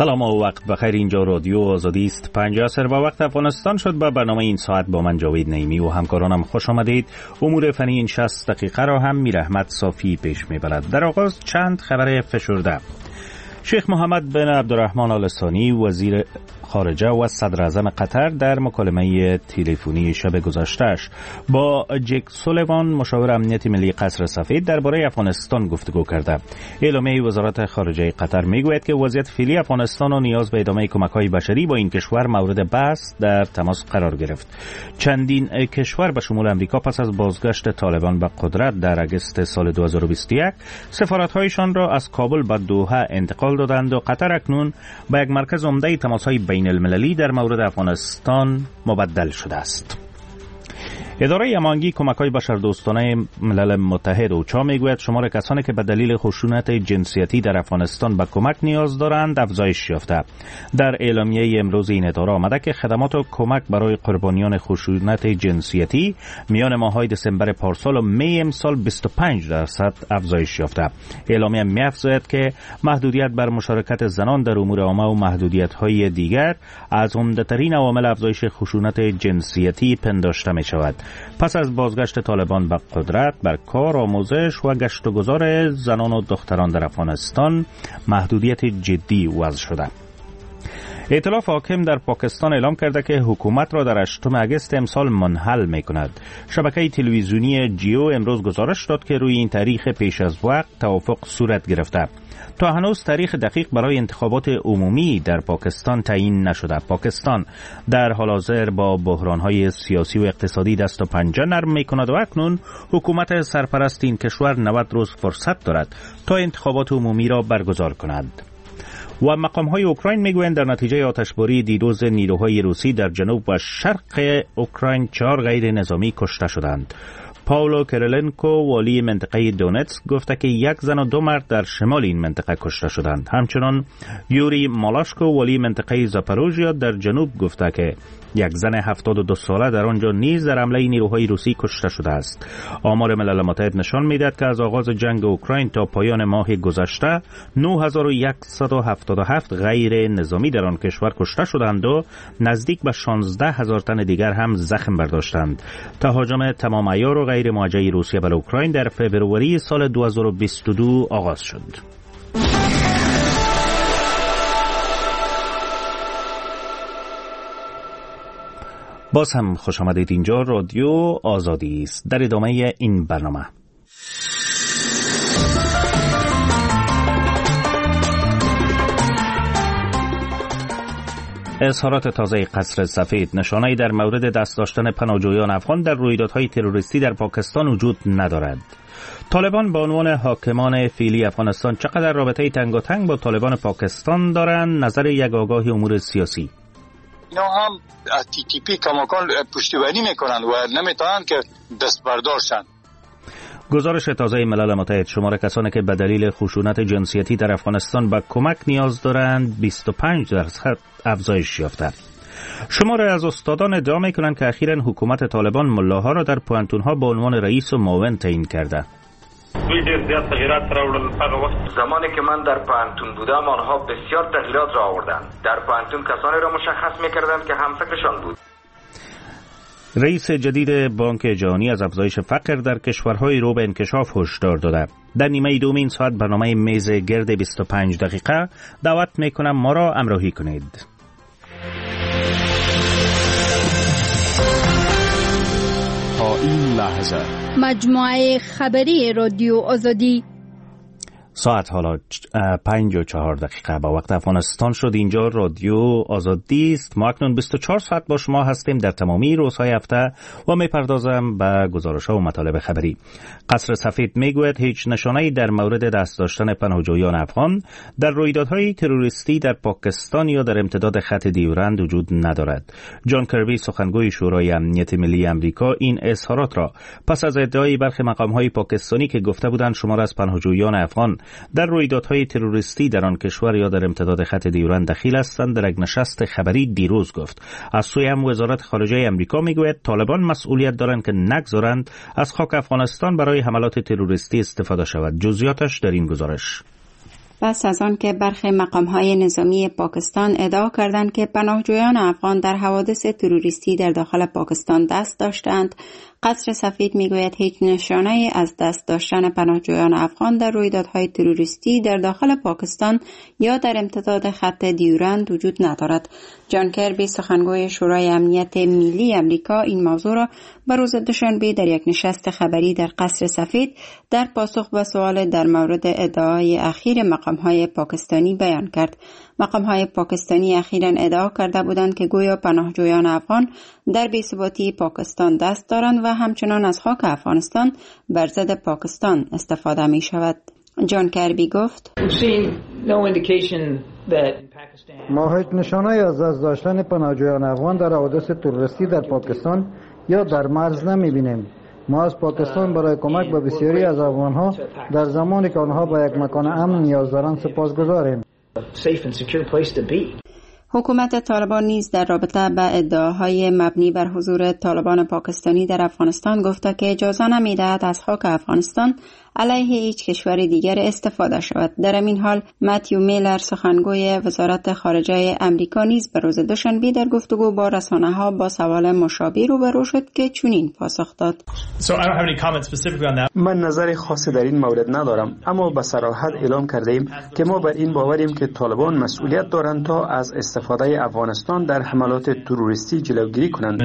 سلام و وقت بخیر. اینجا رادیو آزادی است. 50 و وقت افغانستان شد. با برنامه این ساعت با من جاوید نعیمی و همکارانم خوش آمدید. امور فنی این 60 دقیقه را هم میر احمد صافی پیش میبرد. در آغاز چند خبر فشرده. شیخ محمد بن عبدالرحمن آل ثانی وزیر خارجه و صدر اعظم قطر در مکالمه تلفنی شب گذشته‌اش با جک سولیوان مشاور امنیت ملی قصر سفید درباره افغانستان گفتگو کرده. اعلامیه وزارت خارجه قطر میگوید که وضعیت فعلی افغانستان و نیاز به ادامه کمک‌های بشری با این کشور مورد بحث در تماس قرار گرفت. چندین کشور به شمول امریکا پس از بازگشت طالبان به قدرت در اگست سال 2021 سفارت‌هایشان را از کابل به دوحه انتقال دادند و قطر اکنون به یک مرکز عمده تماس‌های بین المللی در مورد افغانستان مبدل شده است. اداره امانگی کمک‌های بشردوستانه ملل متحد اوچا میگوید شمار کسانی که به دلیل خشونت جنسیتی در افغانستان به کمک نیاز دارند افزایش یافته. در اعلامیه امروز این اداره آمده که خدمات و کمک برای قربانیان خشونت جنسیتی میان ماه‌های دسامبر پارسال و می امسال 25% افزایش یافته. اعلامیه می‌افزاید که محدودیت بر مشارکت زنان در امور عامه و محدودیت‌های دیگر از عمده‌ترین عوامل افزایش خشونت جنسیتی پنداشته می‌شود. پس از بازگشت طالبان به قدرت بر کار، آموزش و گشت و گذار زنان و دختران در افغانستان محدودیت جدی وضع شده. ائتلاف حاکم در پاکستان اعلام کرده که حکومت را در 8 اگست امسال منحل می کند. شبکه تلویزیونی جیو امروز گزارش داد که روی این تاریخ پیش از وقت توافق صورت گرفته. تا هنوز تاریخ دقیق برای انتخابات عمومی در پاکستان تعیین نشده. پاکستان در حال حاضر با بحران‌های سیاسی و اقتصادی دست و پنجه نرم می‌کند و اکنون حکومت سرپرست این کشور 90 روز فرصت دارد تا انتخابات عمومی را برگزار کند. و مقام‌های اوکراین میگویند در نتیجه آتشباری دیروز نیروهای روسی در جنوب و شرق اوکراین 4 غیر نظامی کشته شدند. پاولو کریلنکو والی منطقه دونتسک گفته که 1 زن و 2 مرد در شمال این منطقه کشته شدند. همچنان یوری مالاشکو والی منطقه زاپاروژیا در جنوب گفته که 1 زن 72 ساله در آنجا نیز در حمله نیروهای روسی کشته شده است. آمار ملل متحد نشان می‌دهد که از آغاز جنگ اوکراین تا پایان ماه گذشته 9177 غیر نظامی در آن کشور کشته شدند و نزدیک به 16000 تن دیگر هم زخم برداشتند. تهاجم تمام عیار و غیر موجه روسیه بر اوکراین در فوریه سال 2022 آغاز شد. باز هم خوش آمدید. اینجا رادیو آزادی است. در ادامه این برنامه اظهارات تازه قصر سفید نشانه‌ای در مورد دست داشتن پناهجویان افغان در رویدادهای تروریستی در پاکستان وجود ندارد. طالبان به عنوان حاکمان فعلی افغانستان چقدر رابطه تنگاتنگ با طالبان پاکستان دارند؟ نظر یک آگاه امور سیاسی: اینا هم از TTP کماکان پشتیبانی میکنند و نمیتونند که دست بردارشن. گزارش تازه ملل متحد شمار کسانی که به دلیل خشونت جنسیتی در افغانستان به کمک نیاز دارند 25% افزایش یافته. شمار از استادان ادعا میکنند که اخیراً حکومت طالبان ملاها را در پوهنتون‌ها به عنوان رئیس و معاون تعیین کرده. زمانی که من در پوهنتون بودم آنها بسیار تغییرات را آوردند. در پوهنتون کسانی را مشخص میکردند که همفکرشان بود. رئیس جدید بانک جهانی از افزایش فقر در کشورهای رو به انکشاف هشدار داده. در نیمه دوم این ساعت برنامه میز گرد 25 دقیقه دعوت میکنم ما را همراهی کنید. تا این لحظه مجموعه خبری رادیو آزادی ساعت حالا 5:04 با وقت افغانستان شد. اینجا رادیو آزادی است. ما اکنون 24 ساعت با شما هستیم در تمامی روزهای هفته و میپردازم به گزارش‌ها و مطالب خبری. قصر سفید میگوید هیچ نشانه‌ای در مورد دست داشتن پناهجویان افغان در رویدادهای تروریستی در پاکستان یا در امتداد خط دیورند وجود ندارد. جان کربی سخنگوی شورای امنیت ملی آمریکا این اظهارات را پس از ادعای برخی مقام‌های پاکستانی که گفته بودند شمار از پناهجویان افغان در رویدادهای تروریستی در آن کشور یا در امتداد خط دیورند دخیل هستند در یک نشست خبری دیروز گفت. از سوی هم وزارت خارجه آمریکا میگوید طالبان مسئولیت دارند که نگذارند از خاک افغانستان برای حملات تروریستی استفاده شود. جزئیاتش در این گزارش. پس از آن که برخی مقام‌های نظامی پاکستان ادعا کردند که پناهجویان افغان در حوادث تروریستی در داخل پاکستان دست داشتند، قصر سفید میگوید هیچ نشانه‌ای از دست داشتن پناهجویان افغان در رویدادهای تروریستی در داخل پاکستان یا در امتداد خط دیورند وجود ندارد. جان کربی، سخنگوی شورای امنیت ملی امریکا، این موضوع را به روز دوشنبه در یک نشست خبری در قصر سفید در پاسخ به سوال در مورد ادعای اخیر مقام‌های پاکستانی بیان کرد. مقام‌های پاکستانی اخیراً ادعا کرده بودند که گویا پناهجویان افغان در بی‌ثباتی پاکستان دست دارند و همچنان از خاک افغانستان بر ضد پاکستان استفاده می شود. جان کربی گفت: ما هیچ نشانه‌ای از دست داشتن پناهجویان افغان در حوادث تروریستی در پاکستان یا در مرز نمی‌بینیم. ما از پاکستان برای کمک به بسیاری از افغان‌ها در زمانی که آنها به یک مکان امن نیاز دارند سپاسگزاریم. حکومت طالبان نیز در رابطه به ادعاهای مبنی بر حضور طالبان پاکستانی در افغانستان گفته که اجازه نمی‌دهد از خاک افغانستان علیه هیچ کشور دیگر استفاده شود. در این حال متیو میلر، سخنگوی وزارت خارجه امریکا، نیز به روز دوشنبه در گفتگو با رسانه‌ها با سوال مشابه روبرو شد که چنین پاسخ داد: من نظر خاصی در این مورد ندارم، اما به صراحت اعلام کردیم که ما بر این باوریم که طالبان مسئولیت دارند تا از استفاده افغانستان در حملات تروریستی جلوگیری کنند.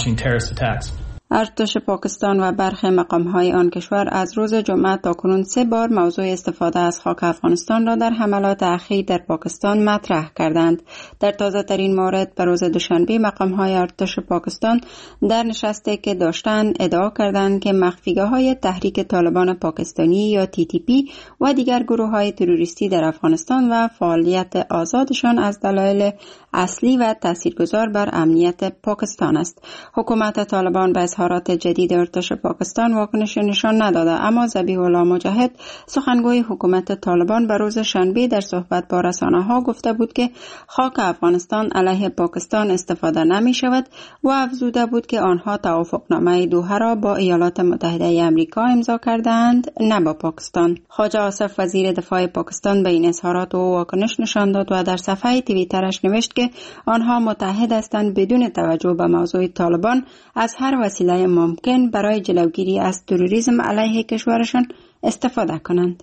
ارتش پاکستان و برخی مقام‌های آن کشور از روز جمعه تاکنون 3 بار موضوع استفاده از خاک افغانستان را در حملات اخیر در پاکستان مطرح کردند. در تازه ترین مورد به روز دوشنبه مقام‌های ارتش پاکستان در نشستی که داشتند ادعا کردند که مخفیگاه‌های تحریک طالبان پاکستانی یا TTP و دیگر گروه‌های تروریستی در افغانستان و فعالیت آزادشان از دلایل اصلی و تاثیرگذار بر امنیت پاکستان است. حکومت طالبان به اظهارات جدید ارتش پاکستان واکنش نشان نداده، اما ذبیح الله مجاهد، سخنگوی حکومت طالبان، به روز شنبه در صحبت با رسانه‌ها گفته بود که خاک افغانستان علیه پاکستان استفاده نمی شود و افزوده بود که آنها توافقنامه دوحه را با ایالات متحده آمریکا امضا کردند، نه با پاکستان. خواجه آصف، وزیر دفاع پاکستان، به این اظهارات او واکنش نشان داد و در صفحه توییترش نوشت که آنها متحد هستند بدون توجه به موضوع طالبان از هر وسیله ممکن برای جلوگیری از تروریسم علیه کشورشان استفاده کنند.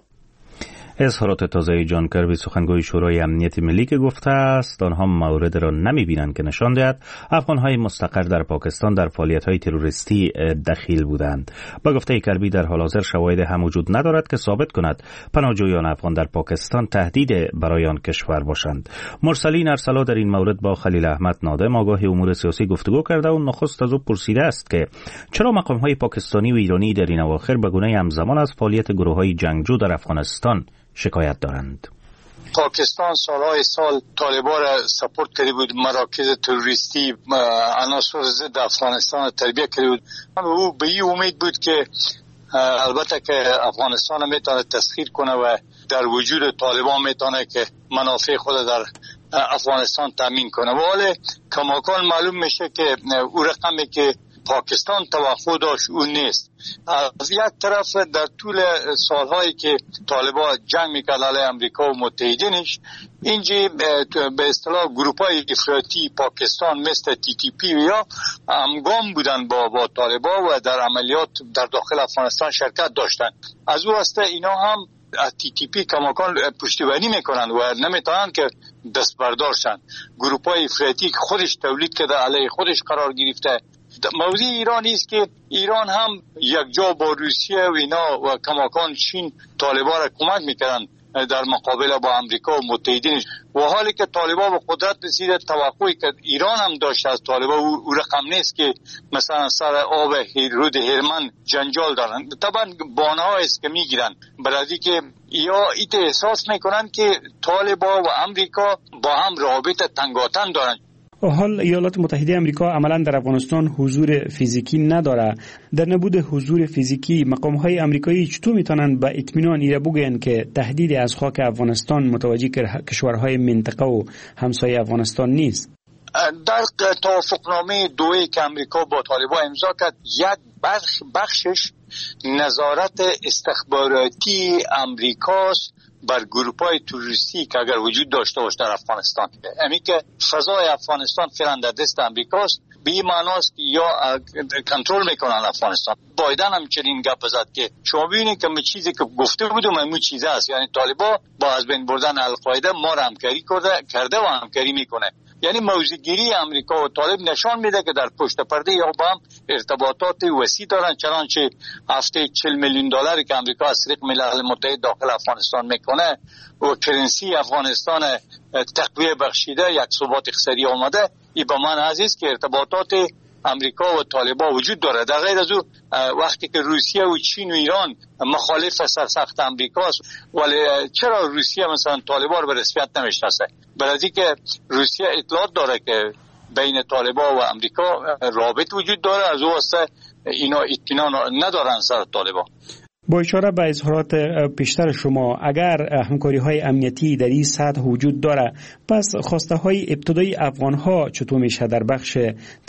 اظهارات تازه جان کربی، سخنگوی شورای امنیت ملی، که گفته است آنها مورد را نمی‌بینند که نشان دهد افغان‌های مستقر در پاکستان در فعالیت‌های تروریستی دخیل بودند. با گفته کربی در حال حاضر شواهد هم وجود ندارد که ثابت کند پناهجویان افغان در پاکستان تهدید برای آن کشور باشند. مرسلین ارسلا در این مورد با خلیل احمد نادم، آگاه امور سیاسی، گفتگو کرده و نخست از او پرسیده است که چرا مقام‌های پاکستانی و ایرانی در این اواخر به گونه همزمان از فعالیت گروه‌های جنگجو در افغانستان شکایت دارند. پاکستان سالهای سال طالبان را سپورت کرده بود، مراکز تروریستی، عناصر ضد افغانستان تربیت کرده بود. او به این امید بود که البته که افغانستان میتونه تسخیر کنه و در وجود طالبان میتونه که منافع خود در افغانستان تامین کنه. ولی کماکان معلوم میشه که او رقمی که پاکستان توقع داشت اون نیست. از یک طرف در طول سالهایی که طالبان جنگ میکرد علیه امریکا و متحدینش، اینجا به اصطلاح گروپ‌های افراطی پاکستان مثل TTP یا همگام بودن با طالبان و در عملیات در داخل افغانستان شرکت داشتن. از او هسته اینا هم TTP کماکان پشتیبانی میکنن و نمیتونن که دست بردارشن. گروپ‌های افراطی که خودش تولید کرده علیه خودش قرار گرفته. موضوع ایران است که ایران هم یک جا با روسیه و اینا و کماکان چین طالبان را کمک میکردن در مقابله با امریکا و متحدینش، و حالی که طالبان به قدرت رسیده توقعی که ایران هم داشت از طالبان او رقم نیست که مثلا سر آب رود هرمن جنجال دارن. طبعا بانه‌ها است که میگیرن برای که یا ایت احساس میکنن که طالبان و امریکا با هم رابطه تنگاتن دارن. حال ایالات متحده آمریکا عملاً در افغانستان حضور فیزیکی نداره. در نبود حضور فیزیکی مقام‌های آمریکایی چطور میتونن با اطمینان ایره بگوین که تهدید از خاک افغانستان متوجه کشورهای منطقه و همسایه افغانستان نیست؟ در توافقنامه دوحه که امریکا با طالبان امضا کرد، یک بخشش نظارت استخباراتی امریکاست بر گروپ‌های تروریستی که اگر وجود داشته باشه در افغانستان. همین که فضای افغانستان فعلا در دست امریکاست، به این معناست که یا کنترل میکنن افغانستان. بایدن هم چنین گپ زد که شما ببینید که چیزی که گفته بودم همون چیز است، یعنی طالبان با از بین بردن القاعده ما را همکاری کرده و همکاری میکنه. یعنی موضوعگیری امریکا و طالب نشان میده که در پشت پرده یا با هم ارتباطات وسیع دارن، چنانچه هفته 40 میلیون دلاری که امریکا از طریق ملل متحد داخل افغانستان میکنه و کرنسی افغانستان تقویه بخشیده، یک ثبات اقتصادی آمده، این به من عزیز که ارتباطات امریکا و طالبان وجود داره. در غیر از او وقتی که روسیه و چین و ایران مخالف سرسخت امریکاست، ولی چرا روسیه مثلا طالبان رو به رسمیت نمیشناسه؟ برای که روسیه اطلاعات داره که بین طالبان و امریکا رابط وجود داره، از او واسه اینا اطمینان ندارن سر طالبان. با اشاره به اظهارات پیشتر شما، اگر همکاری های امنیتی در این سطح وجود داره، پس خواسته های ابتدایی افغان ها چطور میشه در بخش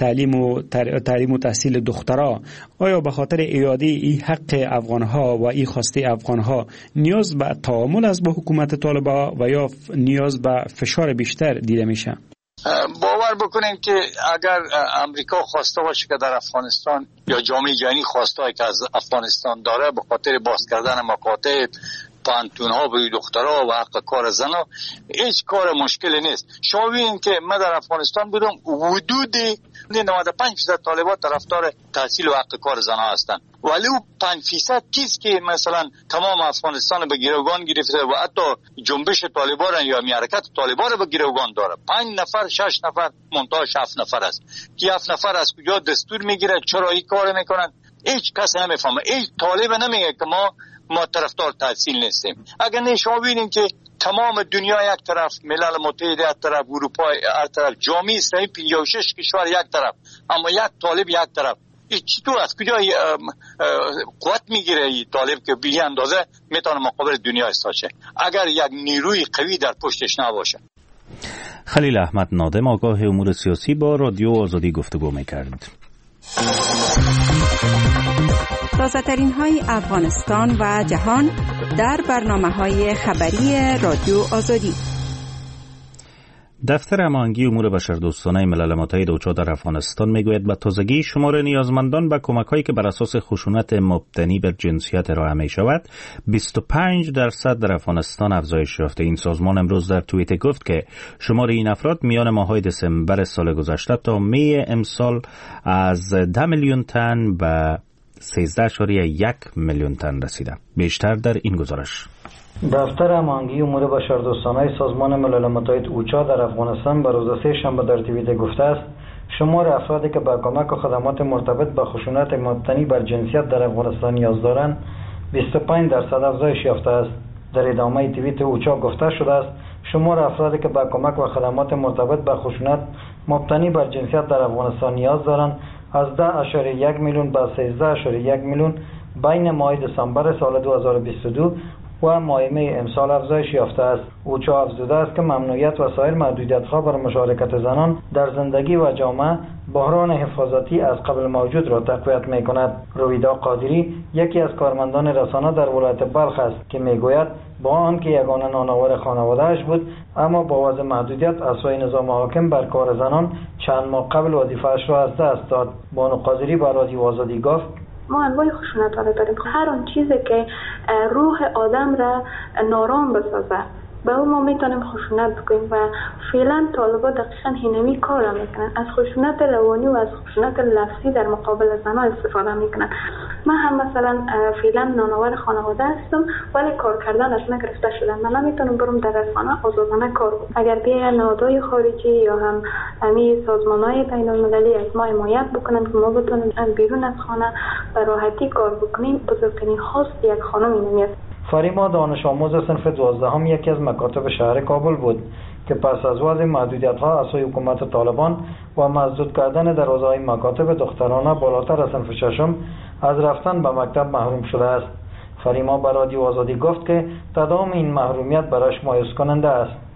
تعلیم و تحصیل دخترها؟ آیا به خاطر اعاده این حق افغان ها و این خواسته افغان ها نیاز به تعامل است با حکومت طالبان و یا نیاز به فشار بیشتر دیده میشه؟ باور بکنین که اگر امریکا خواسته باشه که در افغانستان یا جامعه جهانی خواسته که از افغانستان داره به خاطر باز کردن مکاتب، پانتون ها به دخترها و حق کار زنها، هیچ کار مشکلی نیست. شما ببینید که من در افغانستان بودم، حدود 95% طالبان طرفدار تحصیل و حق کار زنها هستند، ولی او 5% کیست که مثلا تمام افغانستان به گروگان گرفته و حتی جنبش طالبان یا حرکت طالبان به گروگان داره. 5 نفر 6 نفر منتهاش 7 نفر است که 7 نفر از کجا دستور میگیره، چرا این کار میکنن؟ هیچ کس نمیفهمه. هیچ طالب نمیگه که ما طرفدار تحصیل نیستیم. اگر نه شما ببینید که تمام دنیا یک طرف، ملل متحد یک طرف، اروپا هر طرف، جامعه اسلامی 56 کشور یک طرف، اما یک طالب یک طرف. این چطور از کجا قوت میگیره این طالب که به اندازه میتونه مقابل دنیا ایستاشه اگر یک نیروی قوی در پشتش نباشه؟ خلیل احمد نادم، آگاه امور سیاسی، با رادیو آزادی گفتگو میکرد. تازه‌ترین های افغانستان و جهان در برنامه‌های خبری رادیو آزادی. دفتر هماهنگی امور بشردوستانه ملل متحد اوچا در افغانستان میگوید به تازگی شمار نیازمندان به کمک‌هایی که بر اساس خشونت مبتنی بر جنسیت ارائه می شود 25% در افغانستان افزایش یافته. این سازمان امروز در توییت گفت که شمار این افراد میان ماه‌های دسامبر سال گذشته تا می امسال از 10 میلیون تن به 13.1 میلیون تن رسیده. بیشتر در این گزارش. دفتر هماهنگی امور بشردوستانه سازمان ملل متحد اوچا در افغانستان به روز سه‌شنبه در توییتر گفته است شمار افرادی که به کمک و خدمات مرتبط به خشونت مبتنی بر جنسیت در افغانستان نیاز دارند 25% افزایش یافته است. در ادامه توییت اوچا گفته شده است شمار افرادی که به کمک و خدمات مرتبط به خشونت مبتنی بر جنسیت در افغانستان نیاز دارند از 10.1 میلیون به 13.1 میلیون بین ماه دسامبر سال 2022 و ماه می امسال افزایش یافته است. اوچا افزوده است که ممنوعیت و سایر محدودیت‌ها بر مشارکت زنان در زندگی و جامعه بحران حفاظتی از قبل موجود را تقویت می‌کند. رویدا قادری یکی از کارمندان رسانه در ولایت بلخ است که میگوید با آنکه یگانه نانآور خانواده‌اش بود اما با وضع محدودیت اسوای نظام حاکم بر کار زنان چند ماه قبل وظیفه‌اش را از دست داد. بانو قادری به رادیو آزادی گفت ما انواع خشونت ها داریم. هر آن چیزی که روح آدم را نارام بسازه به اون ما میتونیم خشونت بکنیم و فعلا طالبان دقیقا اینمی کار را میکنن. از خشونت روانی و از خشونت لفظی در مقابل زنها استفاده میکنن. من هم مثلا فعلا نانآور خانواده هستم ولی کار کردن از من گرفته شدم. من نمیتونم برم در رسانه آزادانه کار کنم. اگر بیاین نهادهای خارجی یا هم همین سازمان‌های بین‌المللی از ما حمایت بکنن که ما بتونیم بیرون از خانه به راحتی کار بکنیم، بزرگترین خواست یک خانم اینه. فریما دانش آموز صنف 12 یکی از مکاتب شهر کابل بود که پس از وضع محدودیت‌ها از سوی حکومت طالبان و مسدود کردن دروازه‌های مکاتب دخترانه بالاتر از صنف 6 از رفتن به مکتب محروم شده است. فریما به رادیو آزادی گفت که تداوم این محرومیت برایش مایوس کننده است.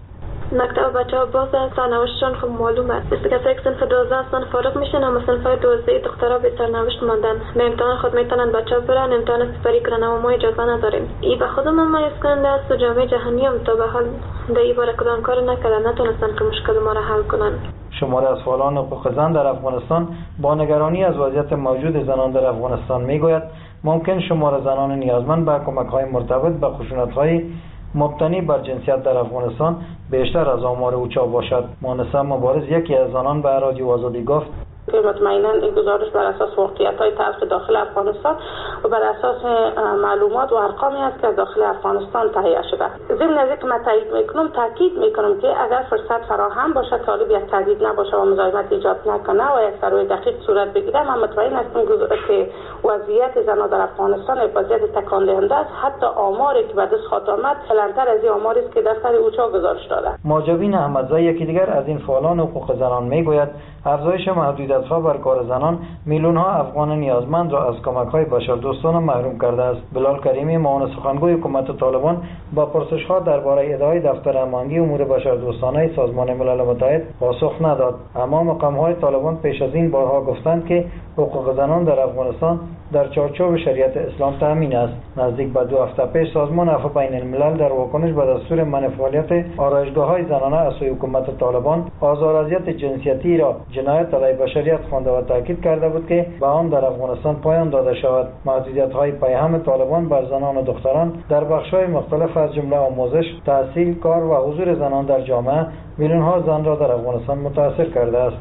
مکتب بچه‌ها باز سرنوشتشان خب معلومه. مثل کسایی که صنف 12 هستن فارغ میشن، اما صنف 12 دخترها به سرنوشت ماندن. به امتحان خود میتونن بچه‌ها برن امتحان سپری کنن، اما ما اجازه نداریم. این به خودمون مایز کننده است و جامعه جهانی هم تا به حال در این باره کدام کار نکردن، نتونستن که مشکل ما را حل کنن. شماری از فعالان حقوق زن در افغانستان با نگرانی از وضعیت موجود زنان در افغانستان میگوید ممکن شمار زنان نیازمند به کمک‌های مرتبط به خشونت‌های مبتنی بر جنسیت در افغانستان بیشتر از آمار اوچا باشد. مانسه مبارز یکی از زنان به رادیو آزادی گفت مطمئنا این گزارش بر اساس واقعیت‌های تلخ داخل افغانستان و بر اساس معلومات و ارقامی است که داخل افغانستان تهیه شده. ضمن از اینکه من تاکید میکنم که اگر فرصت فراهم باشد، طالب یک تهدید نباشه و مزاحمت ایجاد نکنه و یک سروی دقیق صورت بگیره، من مطمئن هستم که وضعیت زنان در افغانستان وضعیت تکان دهنده است. حتی آماری که به دست خاتمت کلانتر از این آماری است که دفتر اوچا گزارش داده. ماجبین احمدزی یکی دیگر از این فعالان حقوق زنان میگوید افزایش محدودیت‌ها بر کار زنان میلیون‌ها افغان نیازمند را از کمک‌های بشردوستانه محروم کرده است. بلال کریمی معاون سخنگوی حکومت طالبان با پرسش‌ها درباره ادعای دفتر امانگی امور بشردوستانه سازمان ملل متحد پاسخ نداد، اما مقام‌های طالبان پیش از این بارها گفتند که حقوق زنان در افغانستان در چارچوب شریعت اسلام تامین است. نزدیک به 2 هفته پیش سازمان عفو بین الملل در واکنش به دستور منع فعالیت آرایشگاه‌های زنانه از سوی حکومت طالبان آزار و اذیت جنسیتی را جنایت علیه بشریت خوانده و تاکید کرده بود که به آن در افغانستان پایان داده شود. محدودیت‌های پیهم طالبان بر زنان و دختران در بخش‌های مختلف از جمله آموزش، تحصیل، کار و حضور زنان در جامعه میلیون‌ها زن را در افغانستان متاثر کرده است.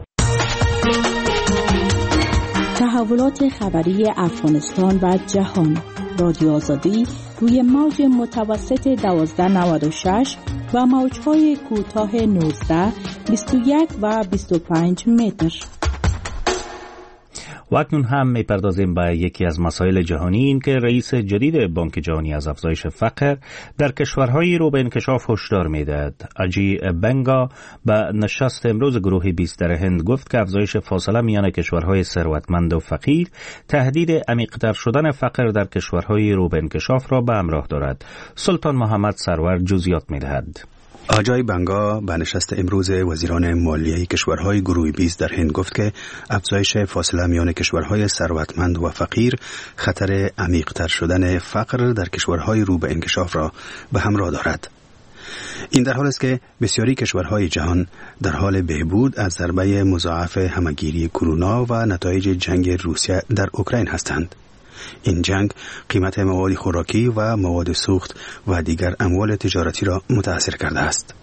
تحولات خبری افغانستان و جهان. رادیو آزادی روی موج متوسط 1296 و موج‌های کوتاه 19، 21 و 25 متر. و اکنون هم میپردازیم به یکی از مسائل جهانی، این که رئیس جدید بانک جهانی از افزایش فقر در کشورهای رو به انکشاف هشدار میدهد. اجی بنگا به نشست امروز گروه 20 در هند گفت که افزایش فاصله میان کشورهای ثروتمند و فقیر تهدید عمیق‌تر شدن فقر در کشورهای رو به انکشاف را به همراه دارد. سلطان محمد سرور جزئیات میدهد. اجای بنگا به نشست امروز وزیران مالیه کشورهای گروه 20 در هند گفت که افزایش فاصله میان کشورهای ثروتمند و فقیر خطر عمیق‌تر شدن فقر در کشورهای رو به انکشاف را به همراه دارد. این در حالی است که بسیاری کشورهای جهان در حال بهبود از ضربه مضاعف همه‌گیری کرونا و نتایج جنگ روسیه در اوکراین هستند. این جنگ قیمت مواد خوراکی و مواد سوخت و دیگر اموال تجارتی را متاثر کرده است.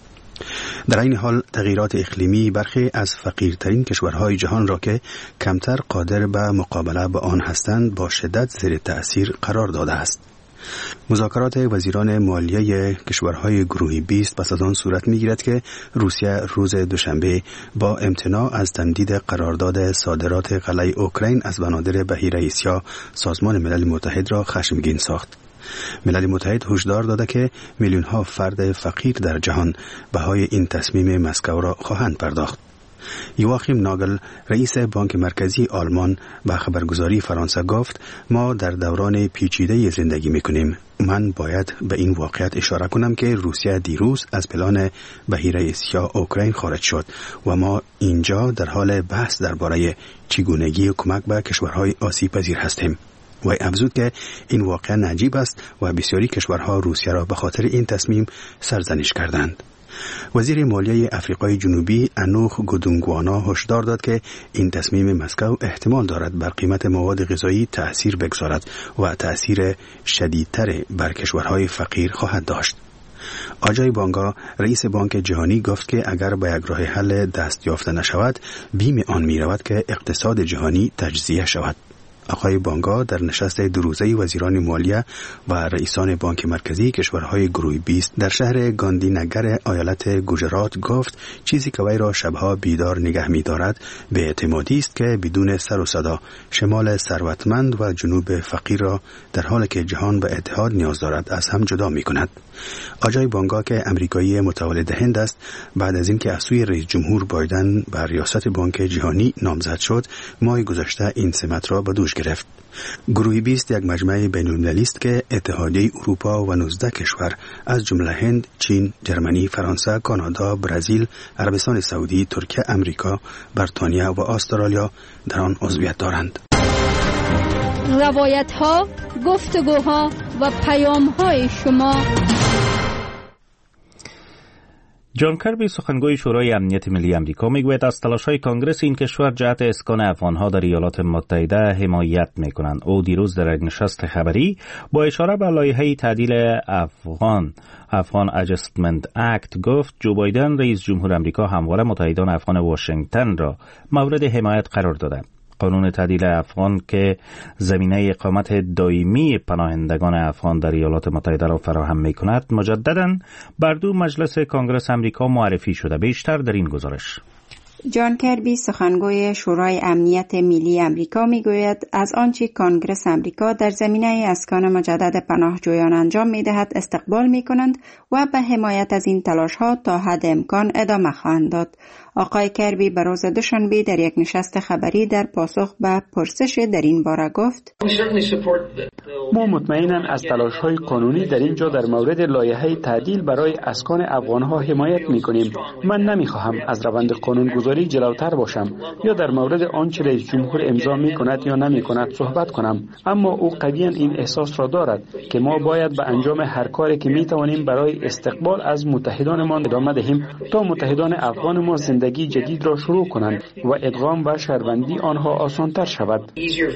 در این حال تغییرات اقلیمی برخی از فقیرترین کشورهای جهان را که کمتر قادر به مقابله با آن هستند با شدت زیر تأثیر قرار داده است. مذاکرات وزیران مالیه کشورهای گروه 20 پس از آن صورت می‌گیرد که روسیه روز دوشنبه با امتناع از تمدید قرارداد صادرات غله اوکراین از بنادر بحیره اسیا سازمان ملل متحد را خشمگین ساخت. ملل متحد هشدار داده که میلیون‌ها فرد فقیر در جهان بهای این تصمیم مسکو را خواهند پرداخت. یواخیم ناگل رئیس بانک مرکزی آلمان به خبرگزاری فرانسه گفت ما در دوران پیچیده زندگی میکنیم. من باید به این واقعیت اشاره کنم که روسیه دیروز از پلان بحیره اسیا اوکراین خارج شد و ما اینجا در حال بحث درباره چگونگی کمک به کشورهای آسیب پذیر هستیم. و افزود که این واقعه عجیب است و بسیاری کشورها روسیه را به خاطر این تصمیم سرزنش کردند. وزیر مالیه افریقای جنوبی انوخ گودونگوانا هشدار داد که این تصمیم مسکو احتمال دارد بر قیمت مواد غذایی تأثیر بگذارد و تأثیر شدیدتر بر کشورهای فقیر خواهد داشت. آجای بانگا رئیس بانک جهانی گفت که اگر به یک راه حل دست یافته نشود بیم آن می رود که اقتصاد جهانی تجزیه شود. آقای بانگا در نشست دو-روزه وزیران مالیه و رئیسان بانک مرکزی کشورهای گروه 20 در شهر گاندی نگر ایالت گوجرات گفت چیزی که وی را شبها بیدار نگه می دارد به اعتمادی است که بدون سر و صدا شمال ثروتمند و جنوب فقیر را در حالی که جهان به اتحاد نیاز دارد از هم جدا می کند. آجای بانگا که امریکایی متولد هند است بعد از اینکه از سوی رئیس جمهور بایدن بر ریاست بانک جهانی نامزد شد ماه گذشته این سمت را به دوش گرفت. گروه 20 یک مجمع بین‌المللی است که اتحادیه اروپا و 19 کشور از جمله هند، چین، جرمنی، فرانسه، کانادا، برزیل، عربستان سعودی، ترکیه، امریکا، بریتانیا و استرالیا در آن عضویت دارند. روایت‌ها، گفتگوها و پیام‌های شما. جان کربی سخنگوی شورای امنیت ملی آمریکا میگوید از تلاش‌های کنگرس این کشور جهت اسکان افغان‌ها در ایالات متحده حمایت می‌کنند. او دیروز در یک نشست خبری با اشاره به لایحه تعدیل افغان اجستمنت اکت گفت جو بایدن رئیس جمهور آمریکا همواره متحدان افغان واشنگتن را مورد حمایت قرار داده. قانون تعدیل افغان که زمینه اقامت دائمی پناهندگان افغان در ایالات متحده را فراهم می‌کند مجدداً بر دو مجلس کنگره آمریکا معرفی شده. بیشتر در این گزارش. جان کربی سخنگوی شورای امنیت ملی آمریکا میگوید از آنچه کنگره آمریکا در زمینه اسکان مجدد پناهجویان انجام می‌دهد استقبال می‌کنند و به حمایت از این تلاش‌ها تا حد امکان ادامه خواهند داد. آقای کربی به روز دوشنبه در یک نشست خبری در پاسخ به پرسش در این باره گفت: ما مطمئناً از تلاش‌های قانونی در اینجا در مورد لایحه تعدیل برای اسکان افغان‌ها حمایت می‌کنیم. من نمی‌خواهم از روند قانونگذاری جلوتر باشم یا در مورد آنچه رئیس جمهور امضا می‌کند یا نمی‌کند صحبت کنم، اما او قویاً این احساس را دارد که ما باید به انجام هر کاری که می‌توانیم برای استقبال از متحدانمان ادامه دهیم تا متحدان افغان ما زندگی جدید را شروع کنند و ادغام و شهروندی آنها آسان‌تر شود.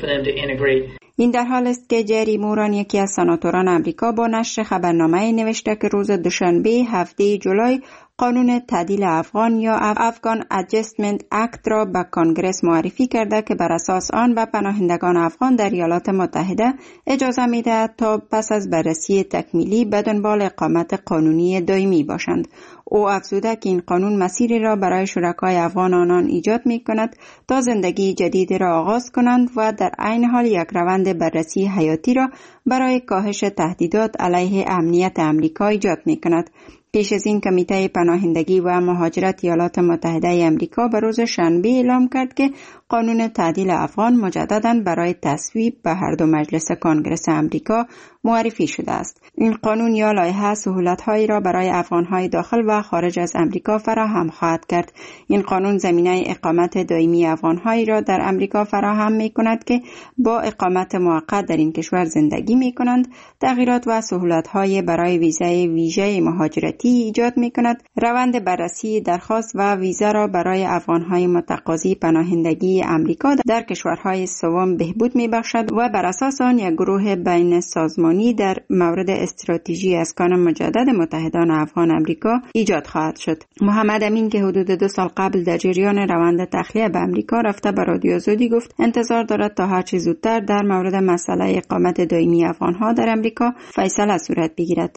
این در حال است که جری موران یکی از سناتوران آمریکا با نشر خبرنامه نوشته که روز دوشنبه 7 جولای قانون تعدیل افغان یا افغان اجستمنت اکت را به کنگرس معرفی کرده که بر اساس آن به پناهندگان افغان در ایالات متحده اجازه می‌دهد تا پس از بررسی تکمیلی به دنبال اقامت قانونی دائمی باشند. او افزوده که این قانون مسیری را برای شرکای افغان آنان ایجاد می‌کند تا زندگی جدید را آغاز کنند و در عین حال یک روند بررسی حیاتی را برای کاهش تهدیدات علیه امنیت آمریکا ایجاد می‌کند. پیش از این کمیته پناهندگی و مهاجرت ایالات متحده آمریکا به روز شنبه اعلام کرد که قانون تعدیل افغان مجدداً برای تصویب به هر دو مجلس کنگره آمریکا معرفی شده است. این قانون یا لایحه سهولت‌هایی را برای افغان‌های داخل و خارج از آمریکا فراهم خواهد کرد. این قانون زمینه اقامت دائمی افغان‌هایی را در آمریکا فراهم می‌کند که با اقامت موقت در این کشور زندگی می‌کنند. تغییرات و سهولت‌های برای ویزای ویژه مهاجرتی ایجاد می‌کند. روند بررسی درخواست و ویزا را برای افغان‌های متقاضی پناهندگی آمریکا در کشورهای سوم بهبود می‌بخشد و بر اساس آن یک گروه بین سازمانی در مورد استراتژی اسکان مجدد متحدان افغان آمریکا ایجاد خواهد شد. محمد امین که حدود 2 سال قبل در جریان روند تخلیه به آمریکا رفته به رادیو آزادی گفت انتظار دارد تا هرچه زودتر در مورد مسئله اقامت دائمی افغان‌ها در آمریکا فیصله صورت بگیرد.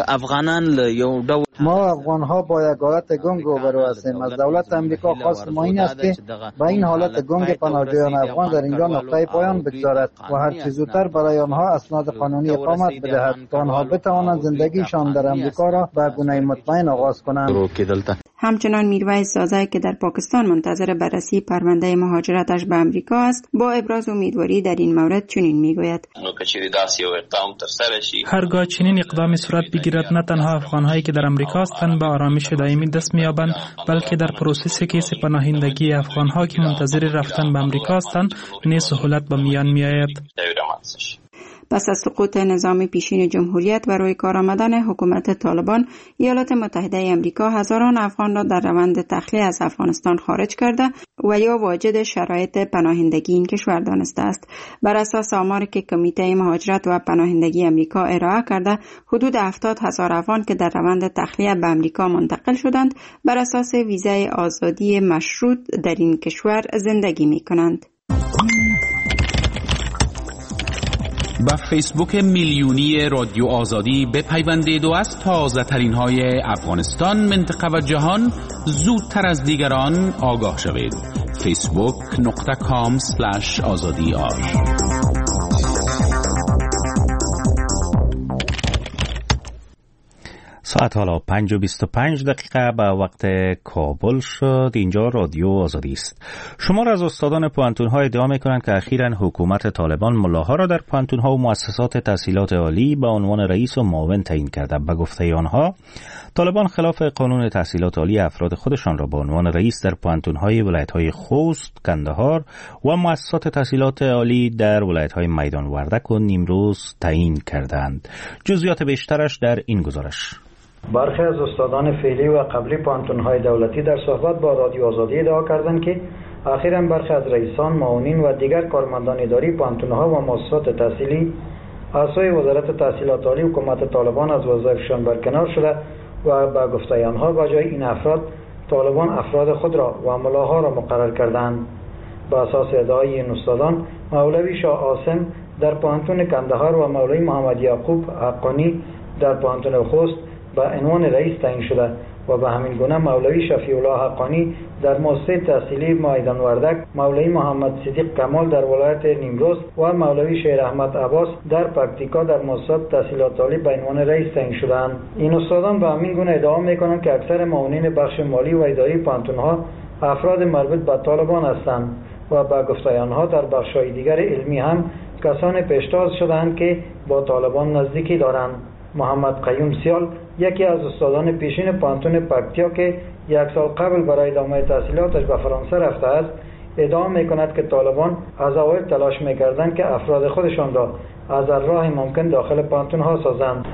ما افغان‌ها با یک حالت گنگ روبرو هستیم. از دولت آمریکا خواست ما این است که با این حالت گنگ پناهجویان افغان در اینجا نقطه پایان بگذارد و هر چه زودتر برای آنها اسناد قانونی اقامت بدهد تا آنها بتوانند زندگیشان در آمریکا را به گونه مطمئن آغاز کنند. همچنان میرویس زازای که در پاکستان منتظر بررسی پرونده مهاجرتش به آمریکا است با ابراز امیدواری در این مورد چنین میگوید: هرگاه چنین اقدامی صورت بگیرد نه تنها افغان‌هایی که در آمریکا هستند به آرامش دائمی دست می‌یابند، بلکه در پروسس کیس پناهندگی افغان‌ها که منتظر رفتن به آمریکا هستند نیز سهولت به میان می‌آید. پس از سقوط نظام پیشین جمهوریت و روی کار آمدن حکومت طالبان، ایالات متحده آمریکا هزاران افغان را در روند تخلیه از افغانستان خارج کرده و یا واجد شرایط پناهندگی این کشور دانسته است. بر اساس آماری که کمیته مهاجرت و پناهندگی آمریکا ارائه کرده، حدود 70,000 افغان که در روند تخلیه به آمریکا منتقل شدند، بر اساس ویزای آزادی مشروط در این کشور زندگی می‌کنند. با فیسبوک میلیونی رادیو آزادی بپیوندید و از تازه ترین های افغانستان، منطقه و جهان زودتر از دیگران آگاه شوید. facebook.com/azadi.ar ساعت حالا 5:25 به وقت کابل شد. اینجا رادیو آزادی است. شمار از استادان پوهنتون‌ها ادعا می‌کنند که اخیراً حکومت طالبان ملاها را در پوهنتون‌ها و مؤسسات تحصیلات عالی به عنوان رئیس و معاون تعیین کرده. به گفته آنها طالبان خلاف قانون تحصیلات عالی افراد خودشان را به عنوان رئیس در پوهنتون‌های ولایت‌های خوست، کندهار و مؤسسات تحصیلات عالی در ولایت‌های میدان وردک و نیمروز تعیین کردند. جزئیات بیشترش در این گزارش. برخی از استادان فعلی و قبلی پوهنتون‌های دولتی در صحبت با رادیو آزادی ادعا کردند که اخیراً برخی از رئیسان، معاونین و دیگر کارمندان اداری پوهنتون‌ها و مؤسسات تحصیلی از سوی وزارت تحصیلات عالی حکومت طالبان از وظایفشان برکنار شده و به گفته آنها به جای این افراد طالبان افراد خود را و ملاها را مقرر کردند. به اساس ادعای این استادان مولوی شاه عاصم در پوهنتون کندهار و مولوی محمد یعقوب حقانی در پوهنتون خوست به عنوان رئیس تعیین شده و به همین گونه مولوی شفیع الله حقانی در مؤسسه تحصیلی میدان وردک، مولوی محمد صدیق کمال در ولایت نیمروز و مولوی شیر احمد عباس در پکتیکا در مؤسسات تحصیلات عالی به عنوان رئیس تعیین شدند. این استادان به همین گونه ادعا می‌کنند که اکثر معاونین بخش مالی و اداری پوهنتون‌ها افراد مربوط به طالبان هستند و به گفته آنها در بخش‌های دیگر علمی هم کسان پیشتاز شدند که با طالبان نزدیکی دارند. محمد قیوم سیال یکی از استادان پیشین پوهنتون پکتیا که یک سال قبل برای ادامه تحصیلاتش به فرانسه رفته است ادعا می‌کند که طالبان از اول تلاش می‌کردند که افراد خودشان را از راه ممکن داخل پوهنتون‌ها سازند.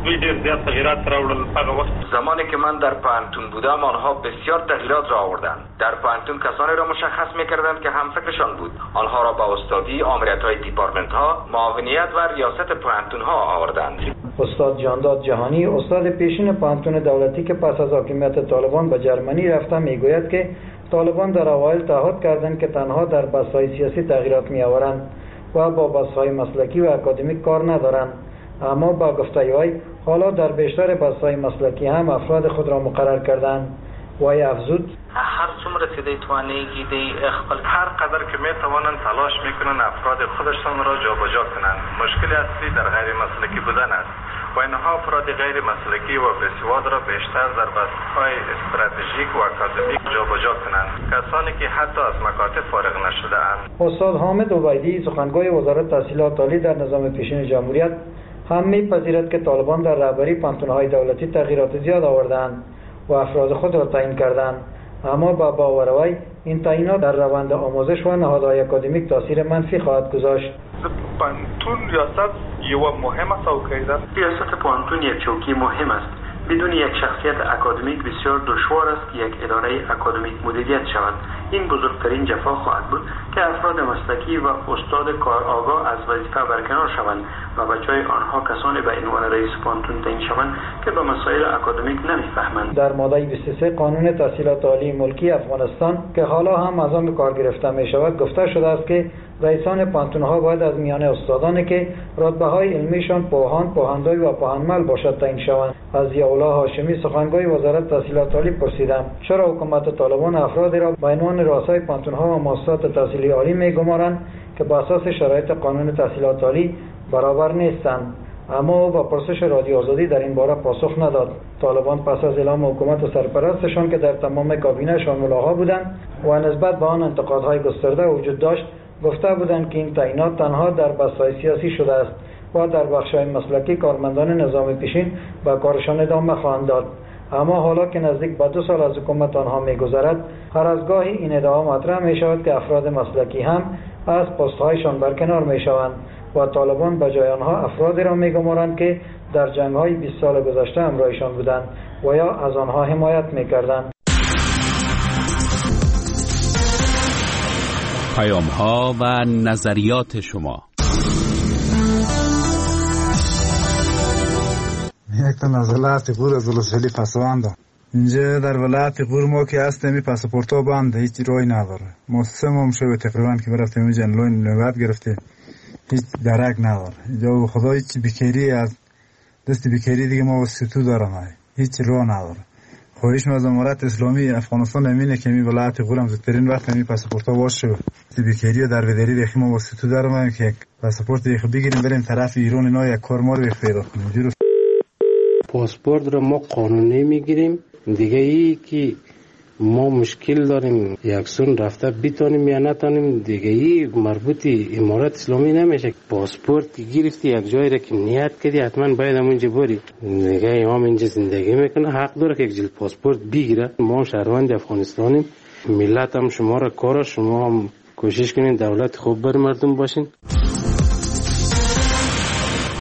زمانی که من در پوهنتون بودم آنها بسیار تغییرات را آوردند. در پوهنتون کسانی را مشخص می‌کردند که همفکرشان بود. آنها را به استادی، آمریت‌های دیپارتمنت‌ها، معاونیت و ریاست پوهنتون‌ها آوردند. استاد جانداد جهانی استاد پیشین پوهنتون دولتی که پس از حاکمیت طالبان به جرمنی رفته میگوید که طالبان در اوایل تعهد کردند که تنها در بحث‌های سیاسی تغییرات می‌آورند و با بحث‌های مسلکی و اکادمیک کار ندارند، اما با گفته وی حالا در بیشتر بحث‌های مسلکی هم افراد خود را مقرر کردند. وی افزود هر څومره چې دوی توانېږي دوی خپل هر قدر که میتوانند تلاش میکنن افراد خودشان را جابجا کنند. مشکل اصلی در غیر مسلکی بودن است و اینها افراد غیر مسلکی و بسواد را بیشتر در بحث‌های استراتژیک و اکادمیک جابجا کنند، کسانی که حتی از مکاتب فارغ نشده اند. استاد حامد عبیدی سخنگوی وزارت تحصیلات عالی در نظام پیشین جمهوریت هم میپذیرد که طالبان در رهبری پوهنتون‌های دولتی تغییرات زیاد آوردند و افراد خود را تعیین کردند، اما با باور وی این تعیینات در روند آموزش و نهادهای اکادمیک تاثیر منفی خواهد گذاشت. پوهنتون ریاست یو مهم است او کیدن ریاست پوهنتون یک چوکی مهم است. بدون یک شخصیت اکادمیک بسیار دشوار است که یک اداره اکادمیک مدیریت شود. این بزرگترین جفا خواهد بود که افراد مسلکی و استاد کار آگاه از وظیفه برکنار شوند و به جای آنها کسانی به عنوان رئیس پوهنتون تعیین شوند که به مسائل اکادمیک نمیفهمند. در ماده 23 قانون تحصیلات عالی ملکی افغانستان که حالا هم از آن به کار گرفته می شود گفته شده است که رئیسان پوهنتون‌ها باید از میان استادانی که رتبه‌های علمیشان پوهان، پوهندوی و پوهنمل باشد تعیین شوند. از ضیاءالله هاشمی سخنگوی وزارت تحصیلات عالی پرسیدم چرا حکومت طالبان افرادی را به عنوان رؤسای پوهنتون‌ها و مؤسسات تحصیلی عالی می‌گمارند که بر اساس شرایط قانون تحصیلات عالی برابر نیستند. اما او با پرسش رادیو آزادی در این باره پاسخ نداد. طالبان پس از اعلام حکومت سرپرستشان که در تمام کابینه‌شان ملاها بودند و نسبت به آن انتقادهای گسترده وجود داشت گفته بودند که این تعیینات تنها در بحث‌های سیاسی شده است و در بخش‌های مسلکی کارمندان نظام پیشین به کارشان ادامه خواهند داد. اما حالا که نزدیک به 2 سال از حکومت آنها می‌گذرد هر از گاهی این ادعا مطرح می‌شود که افراد مسلکی هم از پست‌هایشان برکنار می‌شوند و طالبان به جای آنها افرادی را می‌گمارند که در جنگ‌های 20 سال گذشته همراهشان بودند و یا از آنها حمایت می‌کردند. پیام‌ها و نظریات شما. یک تا نزلات قور از ولسوالی پسوانده. اینجا در ولایت قور ما که هستیم پاسپورتا بنده، هیچ راهی نداره. ما 3 ماه شده تقریبا که برفتیم اینجا نوبت گرفتیم، هیچ درک نداره. اینجا خدا هیچ بیکاری از دست بیکاری دیگه ما واسطو دارم، هیچ راه نداره. خواهش از امارت اسلامی افغانستان امینه که می ولایت قورم زودترین وقت می پاسپورتا باشه. بیکاری و درویداری دیگه ما واسطو دارم که پاسپورت دیگه بگیریم بریم طرف ایران اینا یک کار ما رو پیدا کنیم. پاسپورت را ما قانونی میگیریم. دیگه ای که ما مشکل داریم یکسون رفته بتانیم یا نتانیم، دیگه ای مربوط امارات اسلامی نمیشه. پاسپورت که گرفتی یک جایی را که نیت کردی حتما باید همونجا بری. دیگه امام اینجا زندگی میکنه، حق داره که یک جلد پاسپورت بگیره. ما شهروند افغانستانیم، ملت هم شما را کار، شما هم کوشش کنین دولت خوب بر مردم باشین.